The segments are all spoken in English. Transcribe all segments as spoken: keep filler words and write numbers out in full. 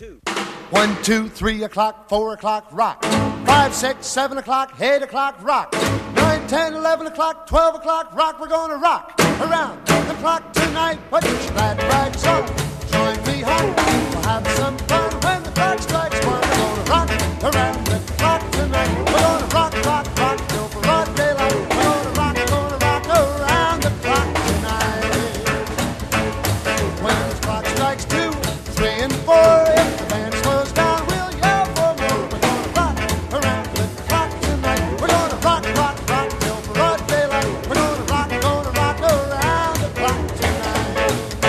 two. One, two, three o'clock, four o'clock, rock. Five, six, seven o'clock, eight o'clock, rock. Nine, ten, eleven o'clock, twelve o'clock, rock. We're gonna rock around the clock tonight. Put your glad rags on, join me home. We'll have some fun when the clock strikes one. We're gonna rock around the clock tonight. We're gonna rock, rock, rock till broad daylight. We're gonna rock, gonna rock around the clock tonight. When the clock strikes two, three and four, if the band slows down, we'll yell for more. We're gonna rock around the clock tonight. We're gonna rock, rock, rock till broad daylight. We're gonna rock, gonna rock around the clock tonight.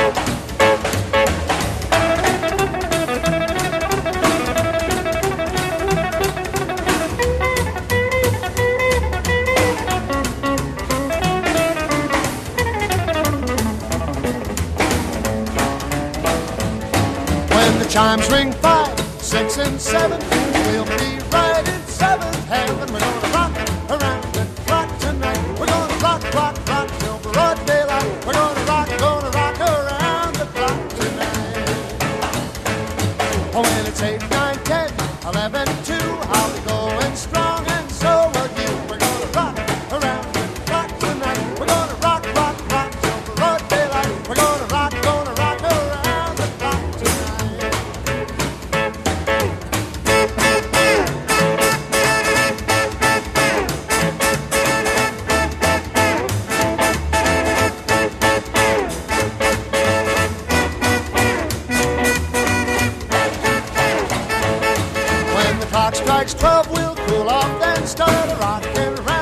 When the chimes ring five, six, and seven, we'll be right in seventh heaven. We're gonna rock around the clock tonight. We're gonna rock, rock, rock till broad daylight. We're gonna rock, gonna rock around the clock tonight. Oh, when it's eight, nine, ten, eleven, two, I'll be going strong, and so will you. We're gonna rock around the clock tonight. We're gonna rock, rock, rock till broad daylight. We're gonna rock, gonna rock around the clock tonight. When the clock strikes twelve, we'll cool off, then start a rockin' around.